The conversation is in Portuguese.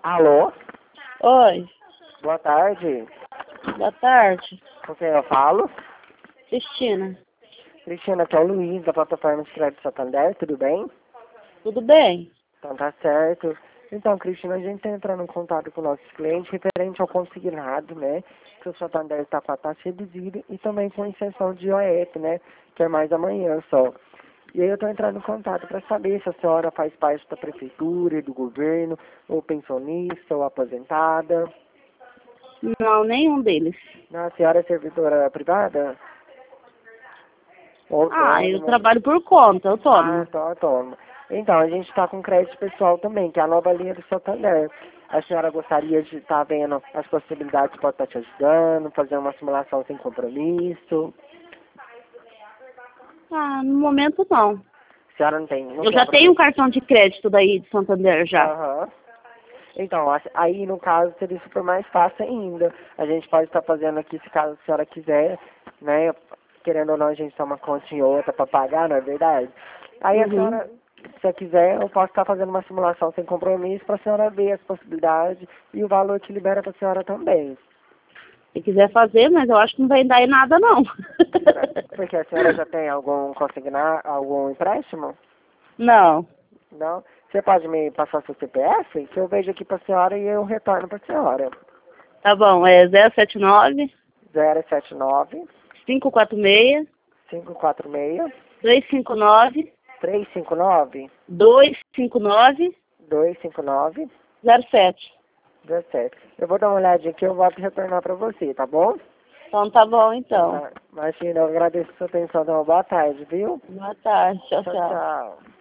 Alô? Oi, Boa tarde. boa tarde. Com quem eu falo? Cristina, Cristina, aqui é o Luiz, da plataforma de crédito Santander, tudo bem? tudo bem? Então tá certo. Então, Cristina, a gente está entrando em contato com nossos clientes referente ao consignado, né? Que o Santander está com a taxa reduzida e também com exceção de IOF, né? Que é mais amanhã só. E aí eu estou entrando em contato para saber se a senhora faz parte da prefeitura, do governo, ou pensionista, ou aposentada. Não, nenhum deles. Não, a senhora é servidora privada? Ou Eu autônoma? trabalho por conta, Ah, autônoma. então autônoma. Então, a gente está com crédito pessoal também, que é a nova linha do Santander. A senhora gostaria de estar vendo as possibilidades que pode estar te ajudando, fazer uma simulação sem compromisso? No momento não. A senhora não tem... Não Eu quer já tenho um aproveitar? cartão de crédito daí de Santander já. Aham. Então, aí no caso seria super mais fácil ainda. A gente pode estar fazendo aqui, se caso a senhora quiser, né? Querendo ou não, a gente tem uma conta em outra para pagar, não é verdade? Aí a Uhum. senhora, se quiser, eu posso estar fazendo uma simulação sem compromisso para a senhora ver as possibilidades e o valor que libera para a senhora também. Se quiser fazer, mas eu acho que não vai dar em nada não. Porque a senhora já tem algum algum empréstimo? Não. Não? Você pode me passar seu CPF? Que eu vejo aqui para a senhora e eu retorno para a senhora. Tá bom, é 079 079 546 546 259 359 259 259 07. 17. Eu vou dar uma olhadinha aqui e eu volto retornar para você, tá bom? Então tá bom então. Imagina, eu agradeço a sua atenção. Então, boa tarde, viu? Boa tarde, tchau, Tchau, tchau. tchau.